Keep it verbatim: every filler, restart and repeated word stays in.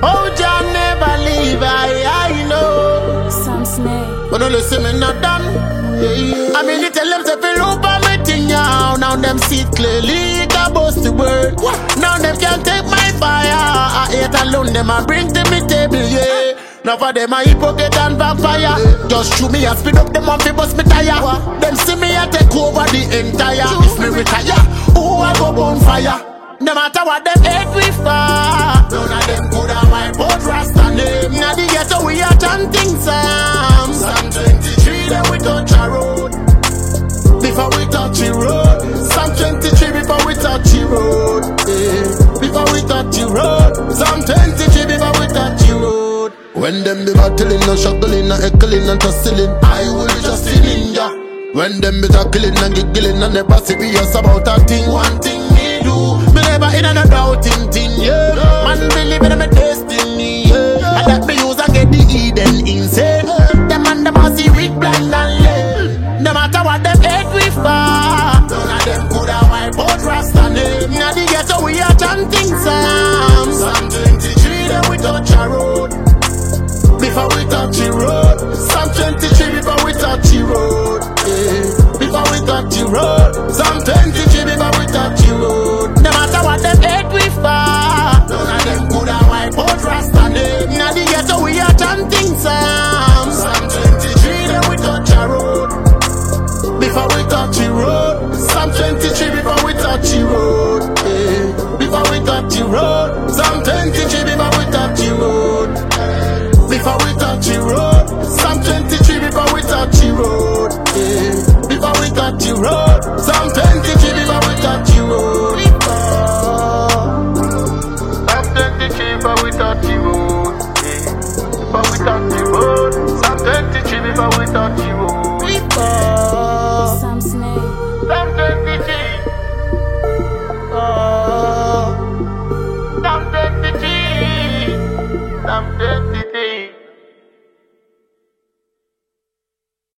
Oh, Jah never leave, I, I know. Sam Snake. But don't listen, me not done. Yeah, yeah. I mean, you tell them to fill up on me thing now. Now them see it clearly, it a bust the word. Now them can't take my fire. I hate alone, them I bring to me table, yeah. Now for them I hypocrite and vampire. Just shoot me and speed up them and fi bust me tire. Them see me I take over the entire. If me retire, who I go bonfire? No matter what them hate we far, none of them could have my boat Rasta name. Now the ghetto we are chanting Psalms. Psalm twenty-three then we touch a road. Before we touch the road. Psalm twenty-three before we touch the road. Yeah. Before we touch the road. Psalm twenty-three before we touch the road. When them be battling and struggling and heckling and tussling, I will just see ninja. When them be tackling and giggling and never serious about a thing, one thing me do. Me never in and a doubting thing, yeah. Man believe in my destiny, yeah. And that me use and get the Eden insane. Them and them a see weak, blind and lame. No matter what them hate we far, none of them could have wipe out Rasta name. Now the ghetto we are chanting Psalms. Psalm twenty-three then we touch a road. Before we touch the road. Psalm twenty-three before we touch the road. Yeah. Before we touch the road. Psalm twenty-three before we touch the road. No matter what them hate we far, none of them could have wipe out Rasta name. Now the ghetto we are chanting Psalms. Psalm twenty-three then we touch a road. Before we touch the road. Psalm twenty-three before we touch the road. Yeah. Before we touch the road. Psalm twenty-three before we touch the road. Before we touch the road. Psalm twenty-three before we touch the road. Yeah. Before we touch the road. Psalm twenty-three before we touch the road. Psalm twenty-three before we touch the road. Yeah. Before we touch the road. Psalm twenty-three before we touch the road. Sam Snake. Psalm twenty-three. Oh. Psalm twenty-three. Psalm twenty-three.